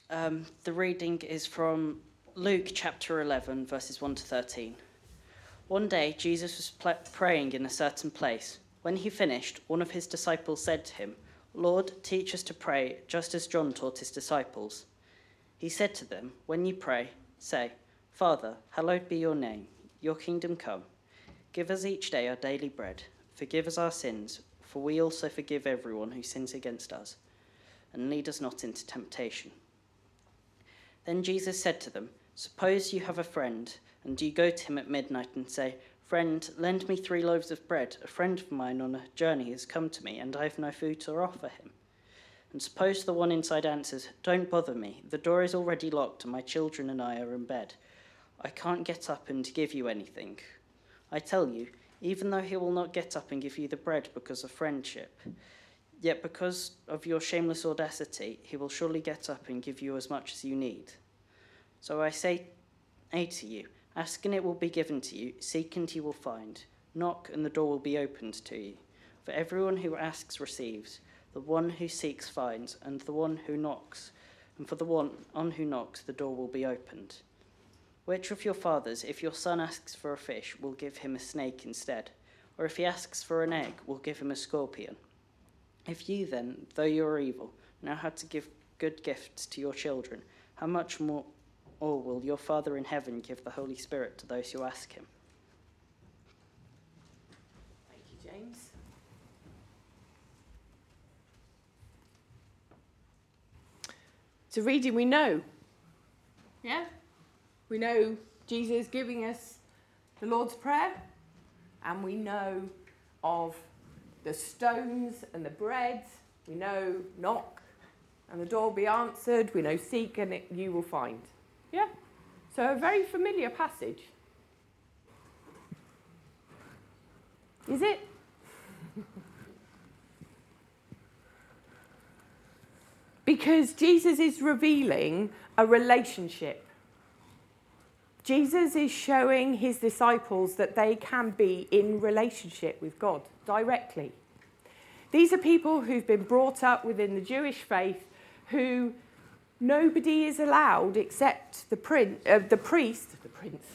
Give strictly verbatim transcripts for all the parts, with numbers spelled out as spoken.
Um, the reading is from Luke chapter eleven, verses one to thirteen. One day, Jesus was pl- praying in a certain place. When he finished, one of his disciples said to him, "Lord, teach us to pray, just as John taught his disciples." He said to them, "When you pray, say, 'Father, hallowed be your name. Your kingdom come. Give us each day our daily bread. Forgive us our sins, for we also forgive everyone who sins against us. And lead us not into temptation.'" Then Jesus said to them, "Suppose you have a friend, and you go to him at midnight and say, 'Friend, lend me three loaves of bread. A friend of mine on a journey has come to me, and I have no food to offer him.' And suppose the one inside answers, 'Don't bother me. The door is already locked, and my children and I are in bed. I can't get up and give you anything.' I tell you, even though he will not get up and give you the bread because of friendship, yet because of your shameless audacity, he will surely get up and give you as much as you need. So I say to you, ask and it will be given to you, seek and you will find, knock and the door will be opened to you. For everyone who asks receives, the one who seeks finds, and the one who knocks, and for the one on who knocks the door will be opened. Which of your fathers, if your son asks for a fish, will give him a snake instead? Or if he asks for an egg, will give him a scorpion? If you then, though you are evil, know how to give good gifts to your children, how much more or will your Father in heaven give the Holy Spirit to those who ask him?" Thank you, James. It's a reading we know. Yeah? We know Jesus giving us the Lord's Prayer, and we know of the stones and the bread. We know knock and the door will be answered. We know seek and it, you will find. Yeah? So a very familiar passage. Is it? Because Jesus is revealing a relationship. Jesus is showing his disciples that they can be in relationship with God directly. These are people who've been brought up within the Jewish faith who nobody is allowed except the, prin- uh, the priest, the prince,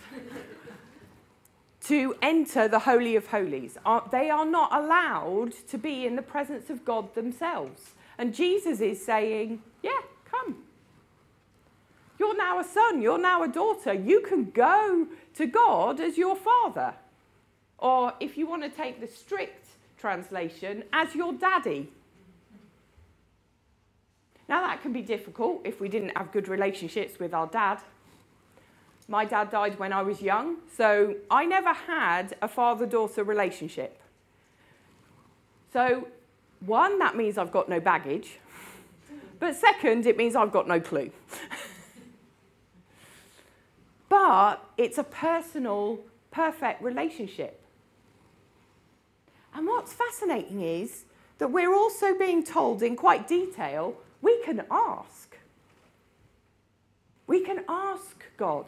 to enter the Holy of Holies. Uh, they are not allowed to be in the presence of God themselves. And Jesus is saying, yeah, come. You're now a son, you're now a daughter. You can go to God as your father. Or if you want to take the strict translation, as your daddy. Now that can be difficult if we didn't have good relationships with our dad. My dad died when I was young, so I never had a father-daughter relationship. So, one, that means I've got no baggage. But second, it means I've got no clue. But it's a personal, perfect relationship. And what's fascinating is that we're also being told in quite detail, we can ask. We can ask God.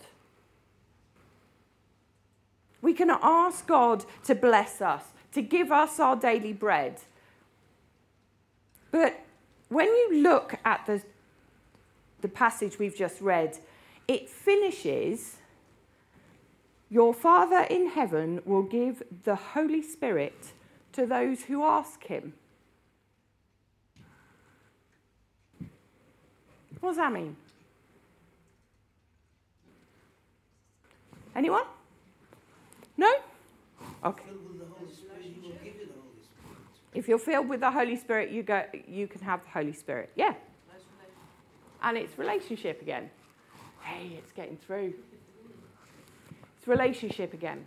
We can ask God to bless us, to give us our daily bread. But when you look at the, the passage we've just read, it finishes, your Father in heaven will give the Holy Spirit to those who ask him. What does that mean? Anyone? No? Okay. If you're filled with the Holy Spirit, you go. You can have the Holy Spirit. Yeah. And it's relationship again. Hey, it's getting through. It's relationship again.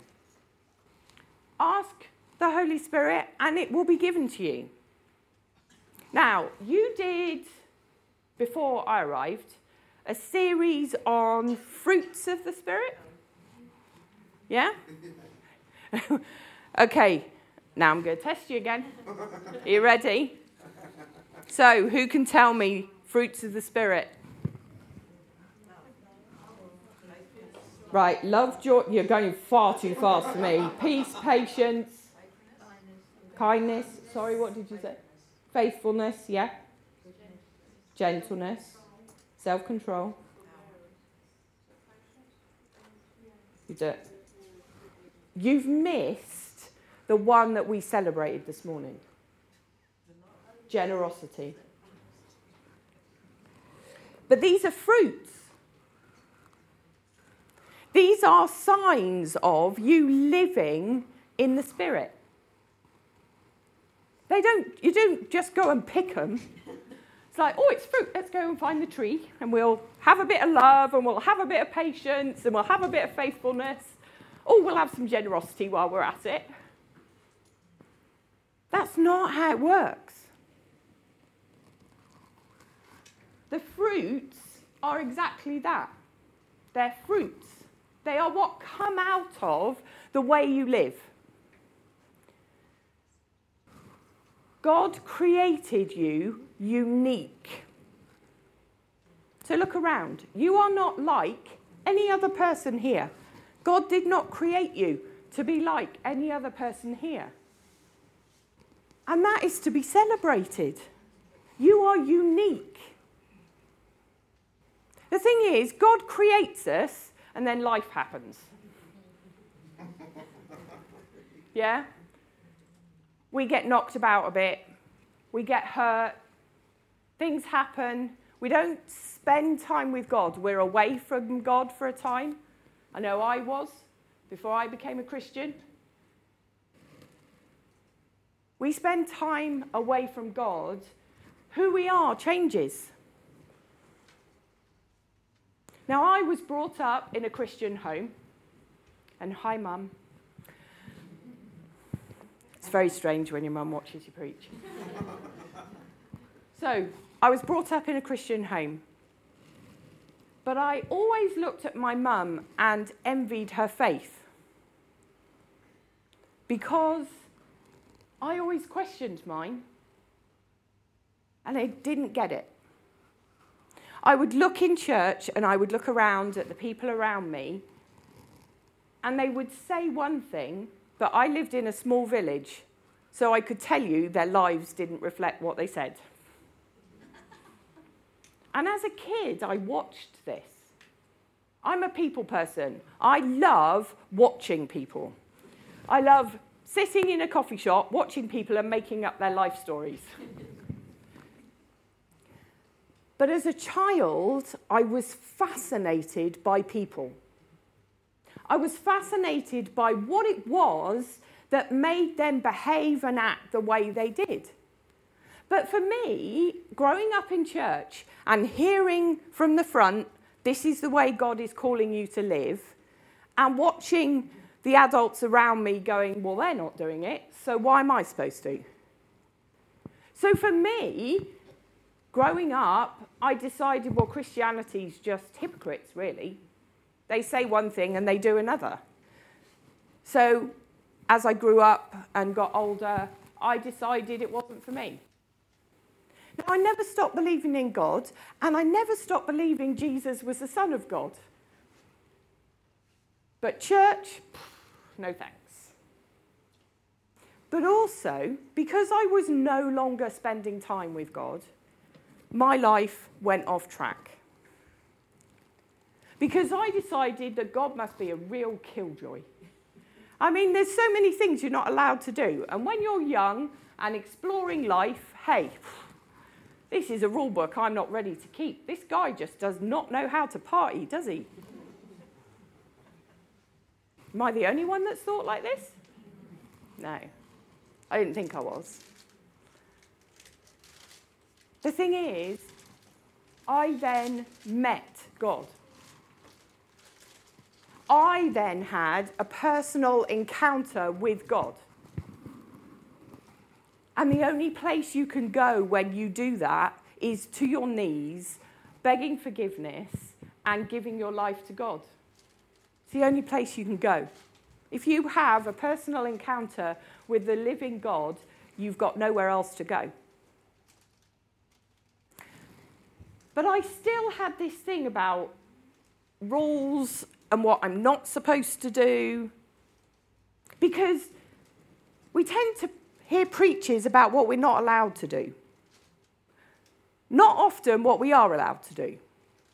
Ask the Holy Spirit and it will be given to you. Now, you did, before I arrived, a series on fruits of the Spirit. Yeah? Okay, now I'm going to test you again. Are you ready? So, who can tell me fruits of the Spirit? Right, love, joy. You're going far too fast for me. Peace, patience, kindness. Sorry, what did you say? Faithfulness, yeah. Gentleness, Self-control. You do it. You've missed the one that we celebrated this morning. Generosity. But these are fruits. These are signs of you living in the Spirit. They don't, you don't just go and pick them. It's like, oh, it's fruit. Let's go and find the tree and we'll have a bit of love and we'll have a bit of patience and we'll have a bit of faithfulness. Oh, we'll have some generosity while we're at it. That's not how it works. The fruits are exactly that. They're fruits. They are what come out of the way you live. God created you unique. So look around. You are not like any other person here. God did not create you to be like any other person here. And that is to be celebrated. You are unique. The thing is, God creates us and then life happens. Yeah? We get knocked about a bit. We get hurt. Things happen. We don't spend time with God. We're away from God for a time. I know I was before I became a Christian. We spend time away from God. Who we are changes. Now, I was brought up in a Christian home. And hi, Mum. It's very strange when your mum watches you preach. So, I was brought up in a Christian home. But I always looked at my mum and envied her faith. Because I always questioned mine. And I didn't get it. I would look in church and I would look around at the people around me. And they would say one thing, but I lived in a small village, so I could tell you their lives didn't reflect what they said. And as a kid, I watched this. I'm a people person. I love watching people. I love sitting in a coffee shop, watching people and making up their life stories. But as a child, I was fascinated by people. I was fascinated by what it was that made them behave and act the way they did. But for me, growing up in church and hearing from the front, this is the way God is calling you to live, and watching the adults around me going, well, they're not doing it, so why am I supposed to? So for me, growing up, I decided, well, Christianity's just hypocrites, really. They say one thing and they do another. So as I grew up and got older, I decided it wasn't for me. Now, I never stopped believing in God, and I never stopped believing Jesus was the Son of God. But church, no thanks. But also, because I was no longer spending time with God, my life went off track. Because I decided that God must be a real killjoy. I mean, there's so many things you're not allowed to do. And when you're young and exploring life, hey, this is a rule book I'm not ready to keep. This guy just does not know how to party, does he? Am I the only one that's thought like this? No, I didn't think I was. The thing is, I then met God. I then had a personal encounter with God. And the only place you can go when you do that is to your knees, begging forgiveness and giving your life to God. It's the only place you can go. If you have a personal encounter with the living God, you've got nowhere else to go. But I still had this thing about rules and what I'm not supposed to do. Because we tend to hear preachers about what we're not allowed to do. Not often what we are allowed to do.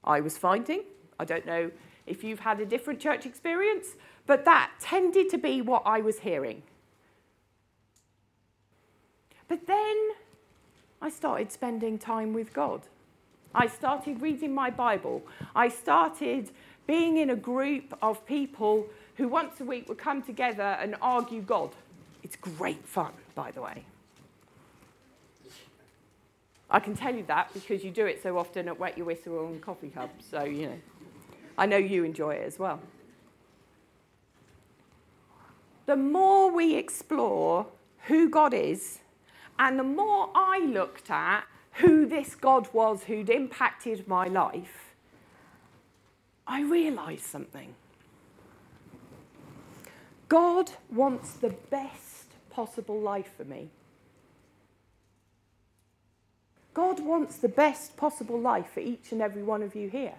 I was finding. I don't know if you've had a different church experience, but that tended to be what I was hearing. But then I started spending time with God. I started reading my Bible. I started being in a group of people who once a week would come together and argue God. It's great fun, by the way. I can tell you that because you do it so often at Wet Your Whistle and Coffee Hub, so, you know, I know you enjoy it as well. The more we explore who God is, and the more I looked at who this God was who'd impacted my life, I realised something. God wants the best possible life for me. God wants the best possible life for each and every one of you here.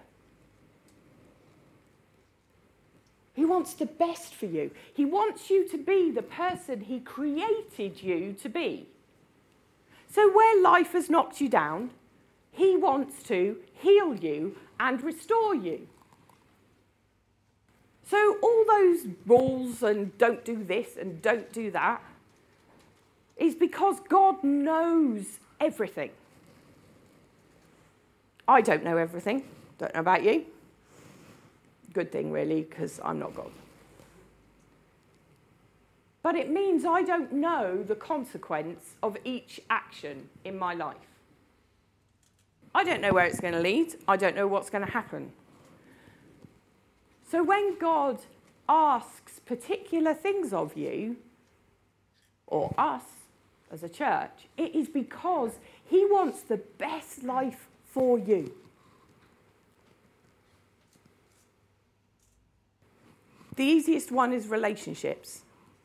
He wants the best for you. He wants you to be the person he created you to be. So where life has knocked you down, he wants to heal you and restore you. So all those rules and don't do this and don't do that is because God knows everything. I don't know everything. Don't know about you. Good thing, really, because I'm not God. But it means I don't know the consequence of each action in my life. I don't know where it's going to lead. I don't know what's going to happen. So when God asks particular things of you, or us as a church, it is because he wants the best life for you. The easiest one is relationships.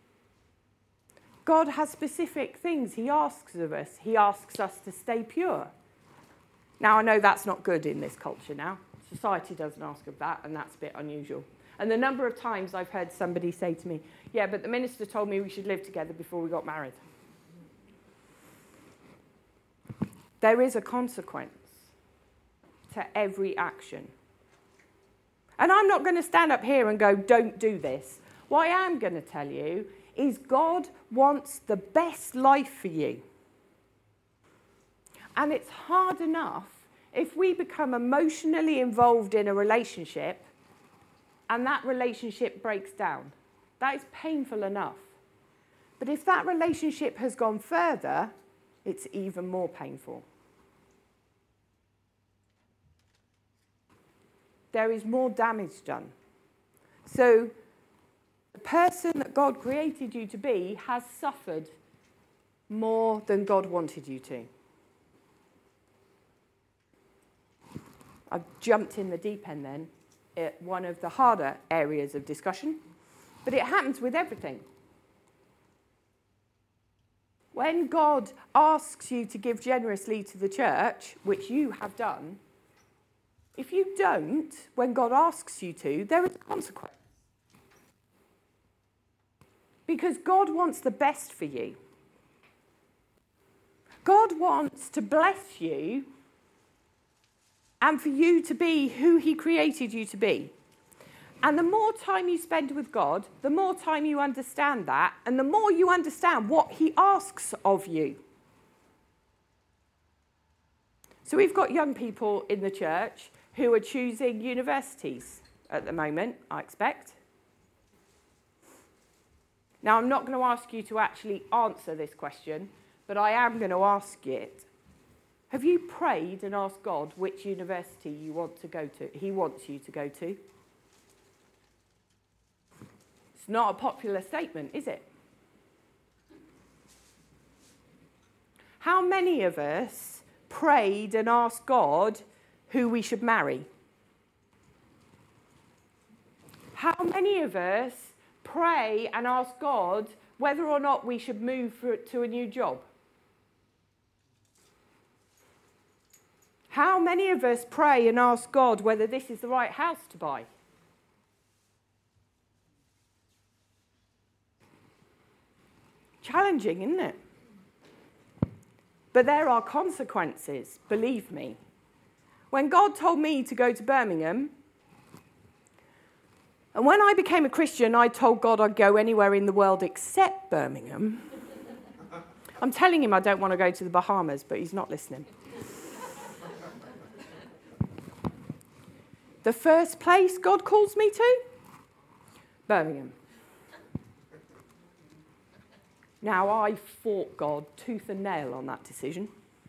God has specific things he asks of us. He asks us to stay pure. Now, I know that's not good in this culture now. Society doesn't ask of that, and that's a bit unusual. And the number of times I've heard somebody say to me, yeah, but the minister told me we should live together before we got married. There is a consequence to every action. And I'm not going to stand up here and go, don't do this. What I am going to tell you is God wants the best life for you. And it's hard enough if we become emotionally involved in a relationship and that relationship breaks down. That is painful enough. But if that relationship has gone further, it's even more painful. There is more damage done. So the person that God created you to be has suffered more than God wanted you to. I've jumped in the deep end then at one of the harder areas of discussion, but it happens with everything. When God asks you to give generously to the church, which you have done, if you don't, when God asks you to, there is a consequence. Because God wants the best for you. God wants to bless you and for you to be who he created you to be. And the more time you spend with God, the more time you understand that, and the more you understand what he asks of you. So we've got young people in the church who are choosing universities at the moment, I expect. Now, I'm not going to ask you to actually answer this question, but I am going to ask it. Have you prayed and asked God which university you want to go to, he wants you to go to? It's not a popular statement, is it? How many of us prayed and asked God who we should marry? How many of us pray and ask God whether or not we should move for, to a new job? How many of us pray and ask God whether this is the right house to buy? Challenging, isn't it? But there are consequences, believe me. when God told me to go to Birmingham, and when I became a Christian, I told God I'd go anywhere in the world except Birmingham. I'm telling him I don't want to go to the Bahamas, but he's not listening. The first place God calls me to? Birmingham. Now, I fought God tooth and nail on that decision.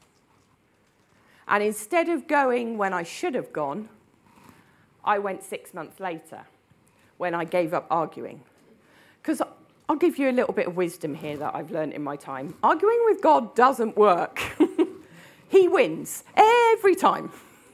And instead of going when I should have gone, I went six months later, when I gave up arguing. Because I'll give you a little bit of wisdom here that I've learned in my time. Arguing with God doesn't work. He wins every time.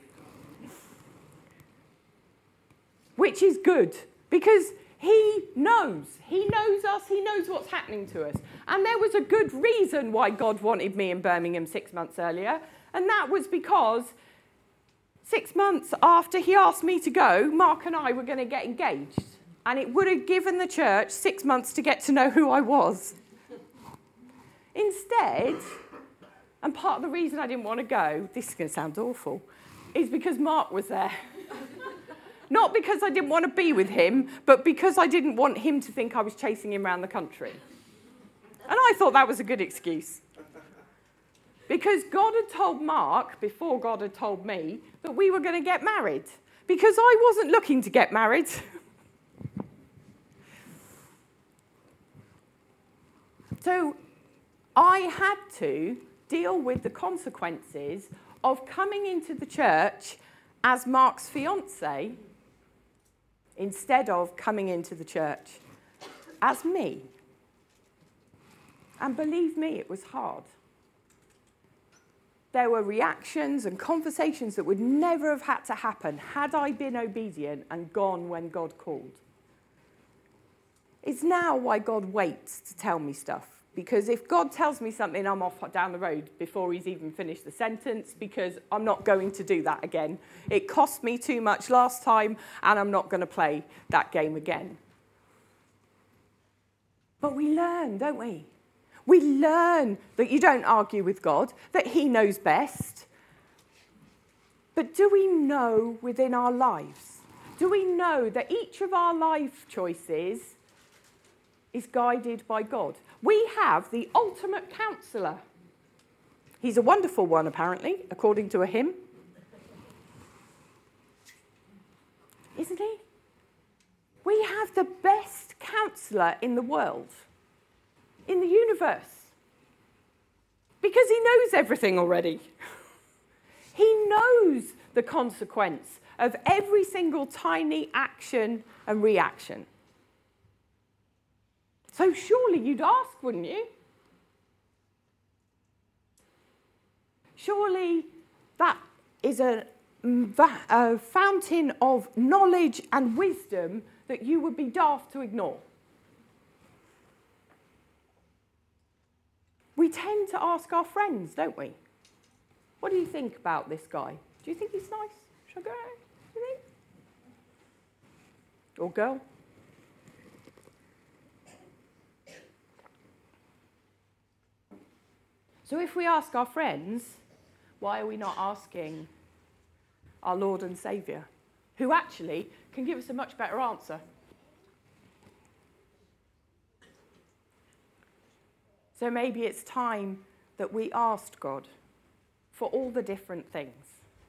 Which is good, because he knows. He knows us. He knows what's happening to us. And there was a good reason why God wanted me in Birmingham six months earlier, and that was because six months after he asked me to go, Mark and I were going to get engaged. And it would have given the church six months to get to know who I was. Instead, and part of the reason I didn't want to go, this is going to sound awful, is because Mark was there. Not because I didn't want to be with him, but because I didn't want him to think I was chasing him around the country. And I thought that was a good excuse. Because God had told Mark, before God had told me, that we were going to get married. Because I wasn't looking to get married. So I had to deal with the consequences of coming into the church as Mark's fiancée instead of coming into the church as me. And believe me, it was hard. There were reactions and conversations that would never have had to happen had I been obedient and gone when God called. It's now why God waits to tell me stuff. Because if God tells me something, I'm off down the road before he's even finished the sentence, because I'm not going to do that again. It cost me too much last time, and I'm not going to play that game again. But we learn, don't we? We learn that you don't argue with God, that he knows best. But do we know within our lives? Do we know that each of our life choices is guided by God? We have the ultimate counsellor. He's a wonderful one, apparently, according to a hymn. Isn't he? We have the best counsellor in the world, in the universe, because he knows everything already. He knows the consequence of every single tiny action and reaction. So surely you'd ask, wouldn't you? Surely that is a, a fountain of knowledge and wisdom that you would be daft to ignore. We tend to ask our friends, don't we? What do you think about this guy? Do you think he's nice? Shall I go? Do you think? Or girl? So if we ask our friends, why are we not asking our Lord and Saviour, who actually can give us a much better answer? So maybe it's time that we asked God for all the different things.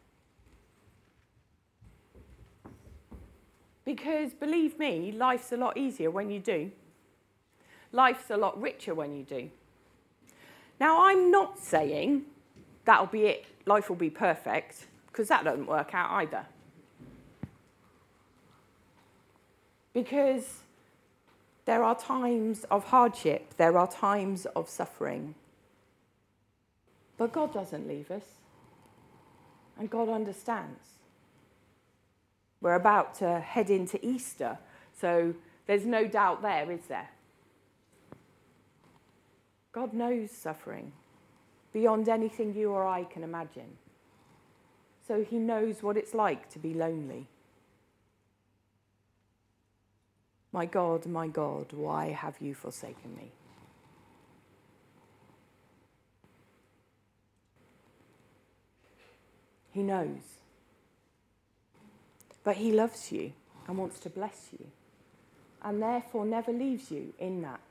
Because believe me, life's a lot easier when you do. Life's a lot richer when you do. Now, I'm not saying that'll be it, life will be perfect, because that doesn't work out either. Because there are times of hardship, there are times of suffering. But God doesn't leave us, and God understands. We're about to head into Easter, so there's no doubt there, is there? God knows suffering beyond anything you or I can imagine. So he knows what it's like to be lonely. My God, my God, why have you forsaken me? He knows. But he loves you and wants to bless you, and therefore never leaves you in that.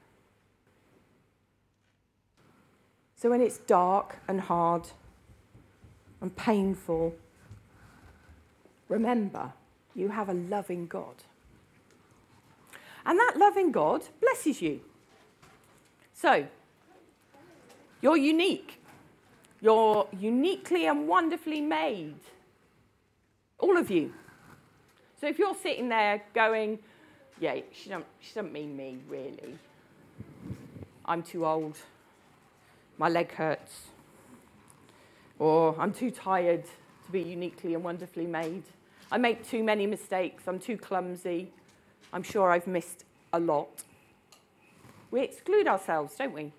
So when it's dark and hard and painful, remember, you have a loving God. And that loving God blesses you. So, you're unique. You're uniquely and wonderfully made. All of you. So if you're sitting there going, yeah, she don't, she doesn't mean me, really. I'm too old. My leg hurts. Or I'm too tired to be uniquely and wonderfully made. I make too many mistakes. I'm too clumsy. I'm sure I've missed a lot. We exclude ourselves, don't we?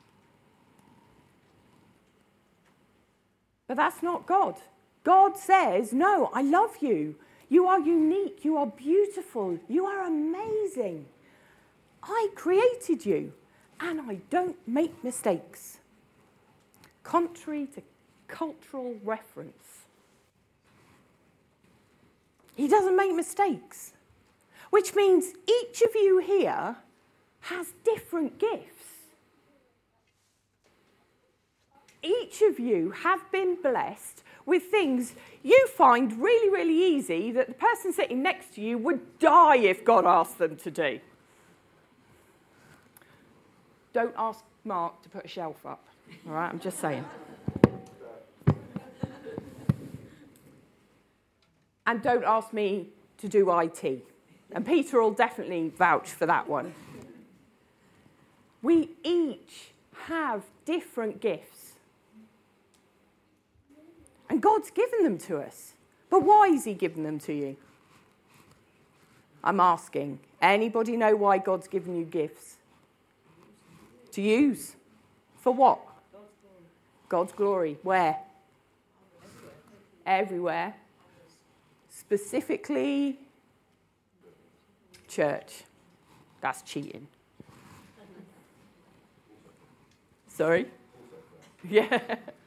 But that's not God. God says, no, I love you. You are unique. You are beautiful. You are amazing. I created you, and I don't make mistakes. Contrary to cultural reference. He doesn't make mistakes, which means each of you here has different gifts. Each of you have been blessed with things you find really, really easy that the person sitting next to you would die if God asked them to do. Don't ask Mark to put a shelf up, all right? I'm just saying. And don't ask me to do I T. And Peter will definitely vouch for that one. We each have different gifts. And God's given them to us. But why has he given them to you? I'm asking. Anybody know why God's given you gifts? To use. For what? God's glory. Where? Everywhere. Specifically, church. That's cheating. Sorry? Yeah.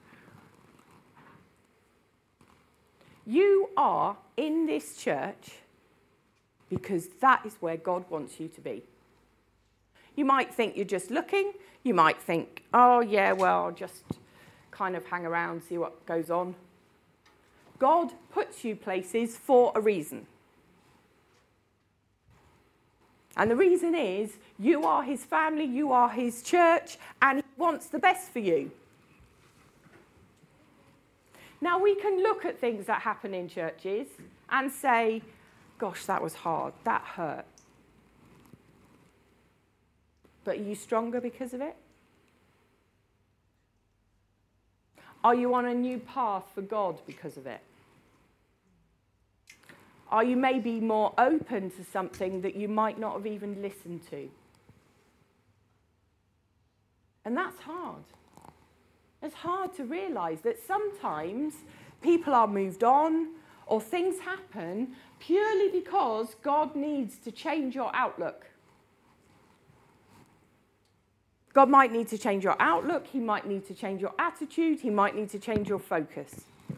You are in this church because that is where God wants you to be. You might think you're just looking. You might think, oh, yeah, well, I'll just kind of hang around, see what goes on. God puts you places for a reason. And the reason is you are his family, you are his church, and he wants the best for you. Now, we can look at things that happen in churches and say, gosh, that was hard, that hurt. But are you stronger because of it? Are you on a new path for God because of it? Are you maybe more open to something that you might not have even listened to? And that's hard. It's hard to realise that sometimes people are moved on or things happen purely because God needs to change your outlook. God might need to change your outlook. He might need to change your attitude. He might need to change your focus.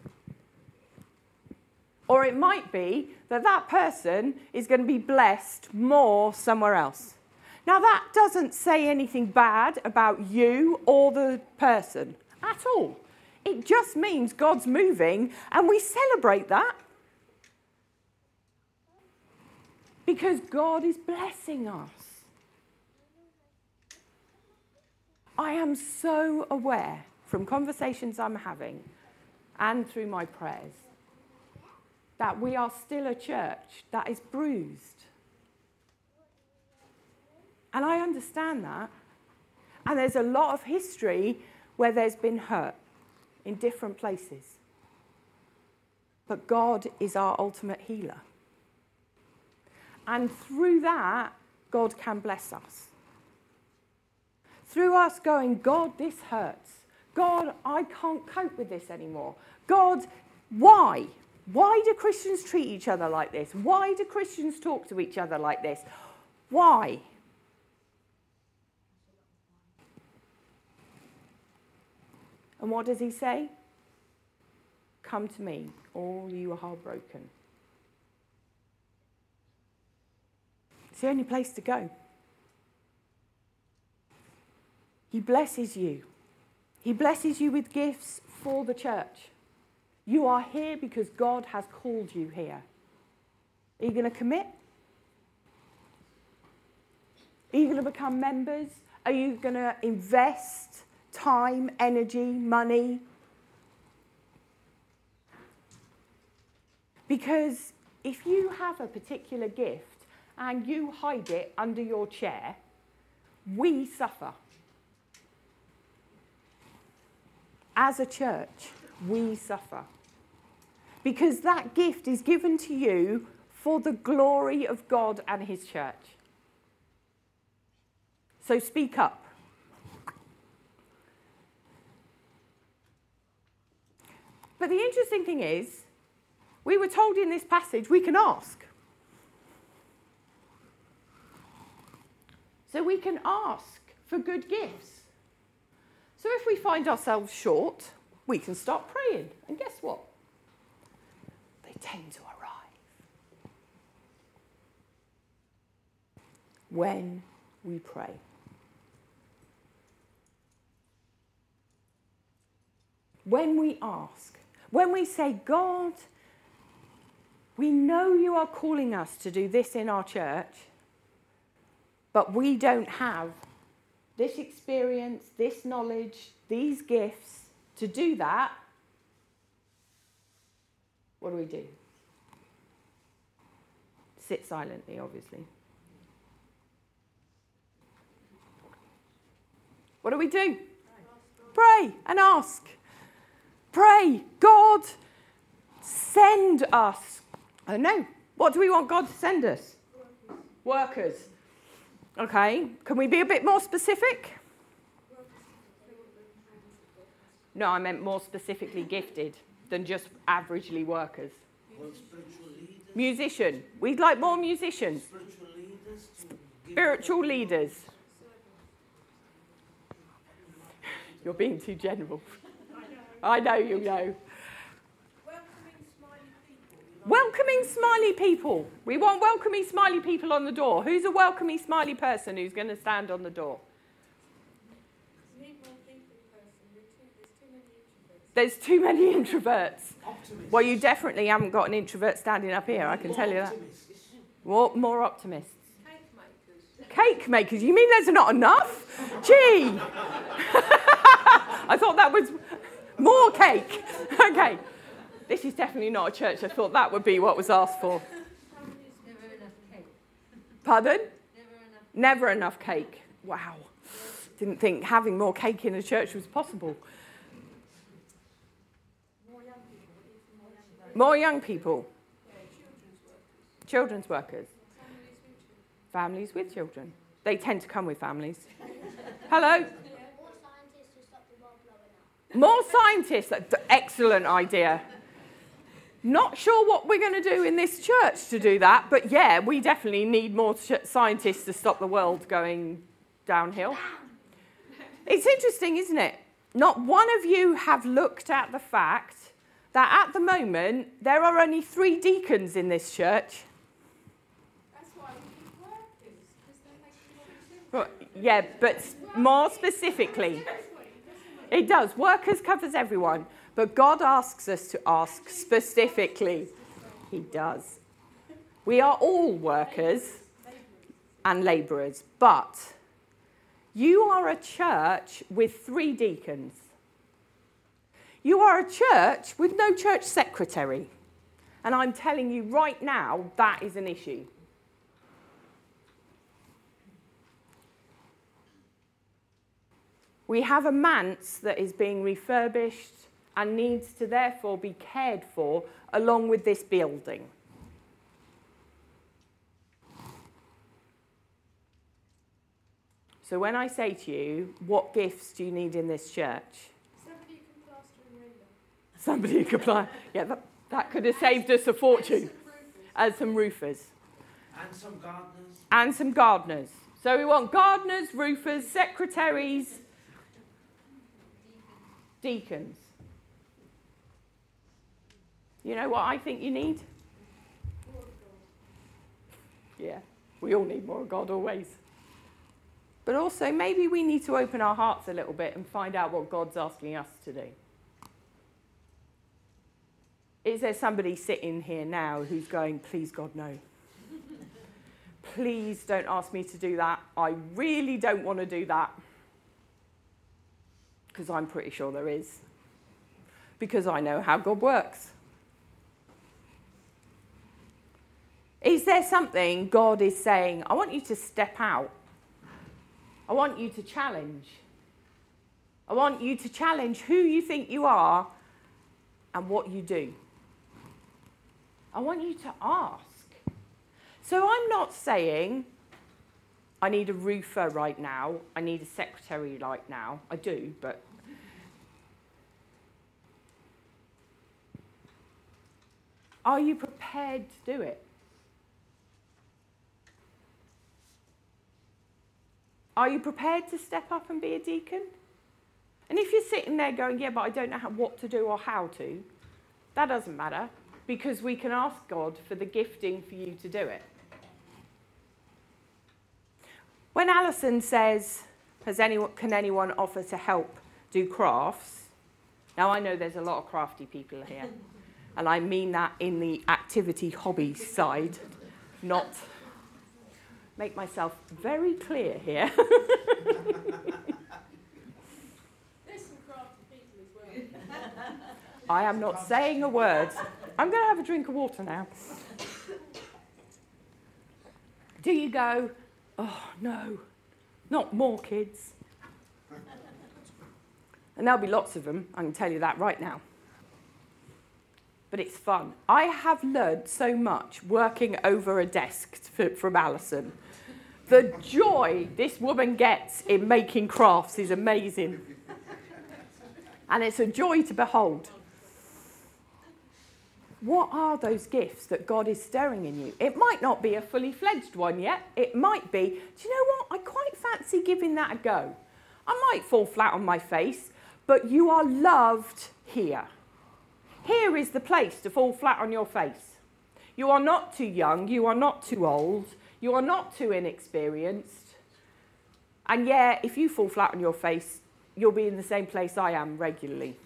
Or it might be that that person is going to be blessed more somewhere else. Now, that doesn't say anything bad about you or the person at all. It just means God's moving, and we celebrate that because God is blessing us. I am so aware from conversations I'm having and through my prayers that we are still a church that is bruised. And I understand that. And there's a lot of history where there's been hurt in different places. But God is our ultimate healer. And through that, God can bless us. Through us going, God, this hurts. God, I can't cope with this anymore. God, why? Why do Christians treat each other like this? Why do Christians talk to each other like this? Why? And what does he say? Come to me, all you are broken. It's the only place to go. He blesses you. He blesses you with gifts for the church. You are here because God has called you here. Are you going to commit? Are you going to become members? Are you going to invest time, energy, money? Because if you have a particular gift and you hide it under your chair, we suffer. As a church, we suffer. Because that gift is given to you for the glory of God and his church. So speak up. But the interesting thing is, we were told in this passage we can ask. So we can ask for good gifts. So if we find ourselves short, we can start praying. And guess what? They tend to arrive when we pray. When we ask, when we say, God, we know you are calling us to do this in our church, but we don't have this experience, this knowledge, these gifts to do that. What do we do? Sit silently, obviously. What do we do? Pray and ask. Pray, God, send us. I don't know. What do we want God to send us? Workers. Okay. Can we be a bit more specific? No, I meant more specifically gifted than just averagely workers. Musician. We'd like more musicians. Spiritual leaders. You're being too general. I know you know. Welcoming smiley people. We want welcoming smiley people on the door. Who's a welcoming smiley person who's going to stand on the door? There's too many introverts. Well, you definitely haven't got an introvert standing up here, I can tell you that. More, more optimists. Cake makers. Cake makers? You mean there's not enough? Gee. I thought that was more cake. Okay. This is definitely not a church. I thought that would be what was asked for. Never enough cake. Pardon? Never enough. Never enough cake. Wow. Didn't think having more cake in a church was possible. More young people. More young people. Children's workers. Families with children. They tend to come with families. Hello? More scientists. Excellent idea. Not sure what we're going to do in this church to do that, but yeah, we definitely need more scientists to stop the world going downhill. It's interesting, isn't it? Not one of you have looked at the fact that at the moment there are only three deacons in this church. That's why we need workers, because they make But, yeah, but more specifically, it does. Workers covers everyone. But God asks us to ask specifically. He does. We are all workers and labourers. But you are a church with three deacons. You are a church with no church secretary. And I'm telling you right now, that is an issue. We have a manse that is being refurbished and needs to therefore be cared for along with this building. So when I say to you, what gifts do you need in this church? Somebody who can plaster and render. Somebody who can plaster. Yeah, that, that could have saved us a fortune. And some roofers. And some gardeners. And some gardeners. So we want gardeners, roofers, secretaries, deacons. You know what I think you need? Yeah, We all need more of God always. But also, maybe we need to open our hearts a little bit and find out what God's asking us to do. Is there somebody sitting here now who's going, please, God, no. Please don't ask me to do that. I really don't want to do that. Because I'm pretty sure there is. Because I know how God works. Is there something God is saying, I want you to step out. I want you to challenge. I want you to challenge who you think you are and what you do. I want you to ask. So I'm not saying I need a roofer right now. I need a secretary right now. I do, but... Are you prepared to do it? Are you prepared to step up and be a deacon? And if you're sitting there going, yeah, but I don't know how, what to do or how to, that doesn't matter, because we can ask God for the gifting for you to do it. When Alison says, Has anyone, can anyone offer to help do crafts? Now, I know there's a lot of crafty people here, and I mean that in the activity hobby side, not... Make myself very clear here. There's some crafty people as well. I am not saying a word. I'm going to have a drink of water now. Do you go, oh, no, not more kids? And there'll be lots of them, I can tell you that right now. But it's fun. I have learned so much working over a desk from Alison. The joy this woman gets in making crafts is amazing. And it's a joy to behold. What are those gifts that God is stirring in you? It might not be a fully fledged one yet. It might be, do you know what? I quite fancy giving that a go. I might fall flat on my face, but you are loved here. Here is the place to fall flat on your face. You are not too young. You are not too old. You are not too inexperienced. And yeah, if you fall flat on your face, you'll be in the same place I am regularly.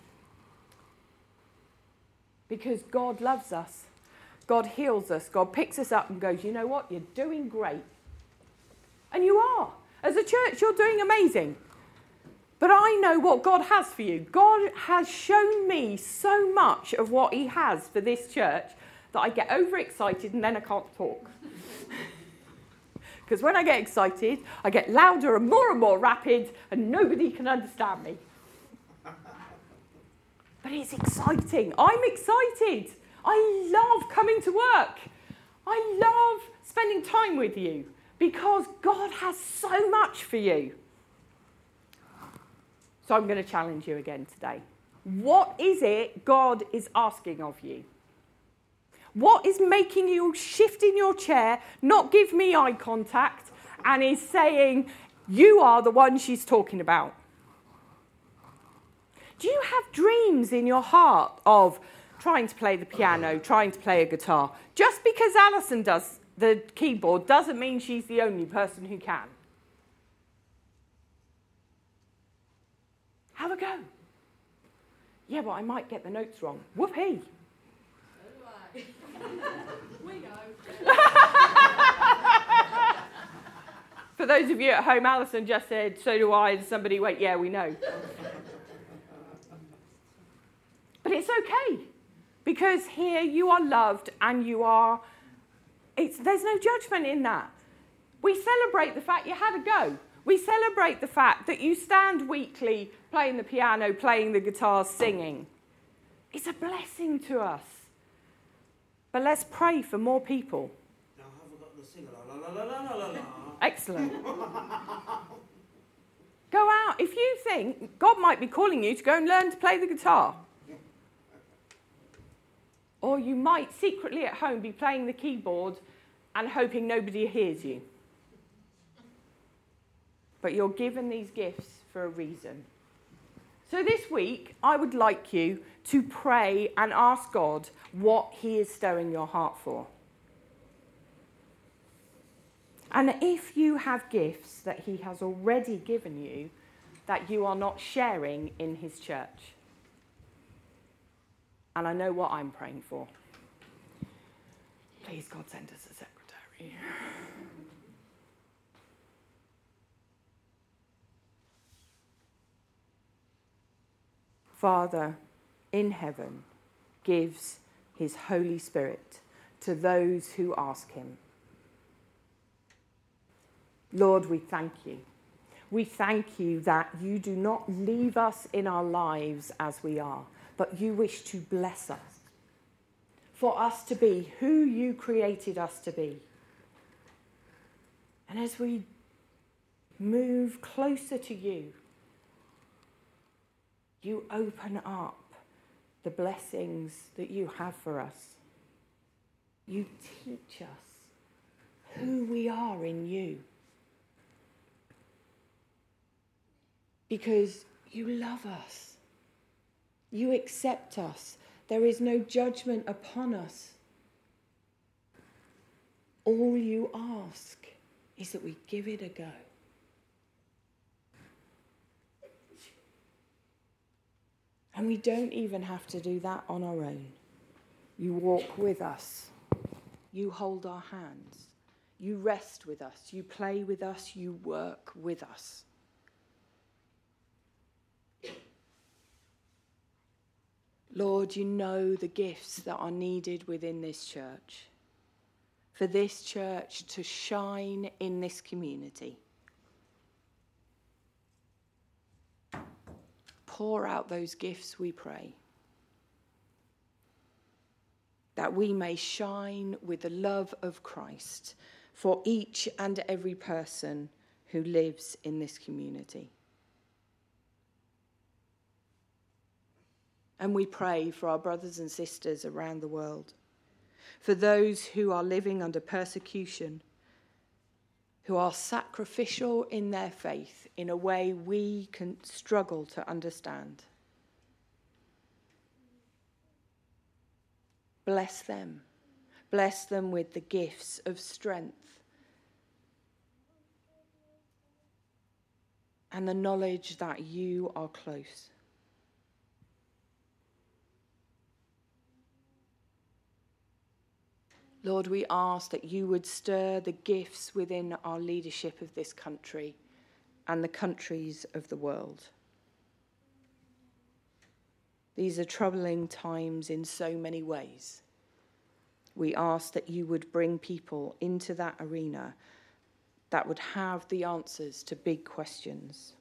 Because God loves us. God heals us. God picks us up and goes, you know what? You're doing great. And you are. As a church, you're doing amazing. But I know what God has for you. God has shown me so much of what he has for this church that I get overexcited and then I can't talk. Because when I get excited, I get louder and more and more rapid and nobody can understand me. But it's exciting. I'm excited. I love coming to work. I love spending time with you because God has so much for you. So I'm going to challenge you again today. What is it God is asking of you? What is making you shift in your chair, not give me eye contact, and is saying, you are the one she's talking about? Do you have dreams in your heart of trying to play the piano, trying to play a guitar? Just because Alison does the keyboard doesn't mean she's the only person who can. Have a go. Yeah, but I might get the notes wrong. Whoopee. We know. For those of you at home, Alison just said, so do I, and somebody went, yeah, we know. But it's okay, because here you are loved and you are, it's, there's no judgment in that. We celebrate the fact you had a go. We celebrate the fact that you stand weekly playing the piano, playing the guitar, singing. It's a blessing to us. But let's pray for more people. Now, have we got the singer? La, la, la, la, la, la, la. Excellent. Go out. If you think God might be calling you to go and learn to play the guitar, or you might secretly at home be playing the keyboard and hoping nobody hears you. But you're given these gifts for a reason. So this week, I would like you to pray and ask God what he is stirring your heart for. And if you have gifts that he has already given you that you are not sharing in his church, and I know what I'm praying for. Please, God, send us a secretary. Father in heaven gives his Holy Spirit to those who ask him. Lord, we thank you. We thank you that you do not leave us in our lives as we are, but you wish to bless us, for us to be who you created us to be. And as we move closer to you, you open up the blessings that you have for us. You teach us who we are in you. Because you love us. You accept us. There is no judgment upon us. All you ask is that we give it a go. And we don't even have to do that on our own. You walk with us. You hold our hands. You rest with us. You play with us. You work with us. Lord, you know the gifts that are needed within this church, for this church to shine in this community. Pour out those gifts, we pray, that we may shine with the love of Christ for each and every person who lives in this community. And we pray for our brothers and sisters around the world, for those who are living under persecution, who are sacrificial in their faith in a way we can struggle to understand. Bless them. Bless them with the gifts of strength and the knowledge that you are close. Lord, we ask that you would stir the gifts within our leadership of this country and the countries of the world. These are troubling times in so many ways. We ask that you would bring people into that arena that would have the answers to big questions.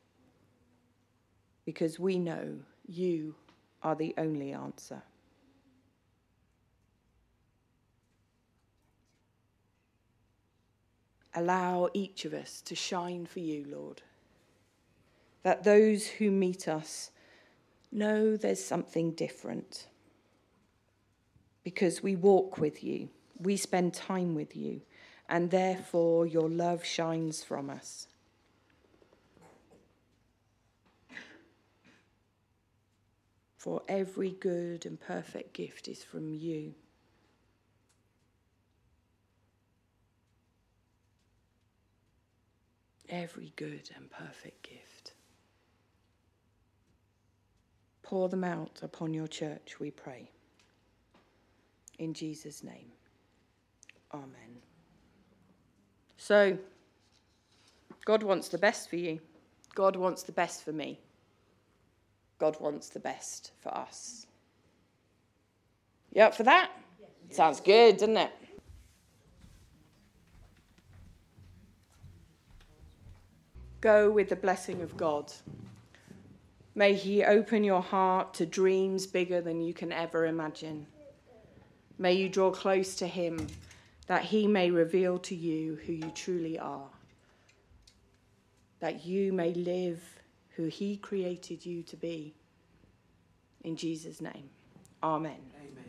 Because we know you are the only answer. Allow each of us to shine for you, Lord. That those who meet us know there's something different. Because we walk with you, we spend time with you, and therefore your love shines from us. For every good and perfect gift is from you. Every good and perfect gift. Pour them out upon your church, we pray. In Jesus' name, amen. So, God wants the best for you. God wants the best for me. God wants the best for us. You up for that? Yes. Sounds good, doesn't it? Go with the blessing of God. May he open your heart to dreams bigger than you can ever imagine. May you draw close to him, that he may reveal to you who you truly are. That you may live who he created you to be. In Jesus' name, amen. Amen.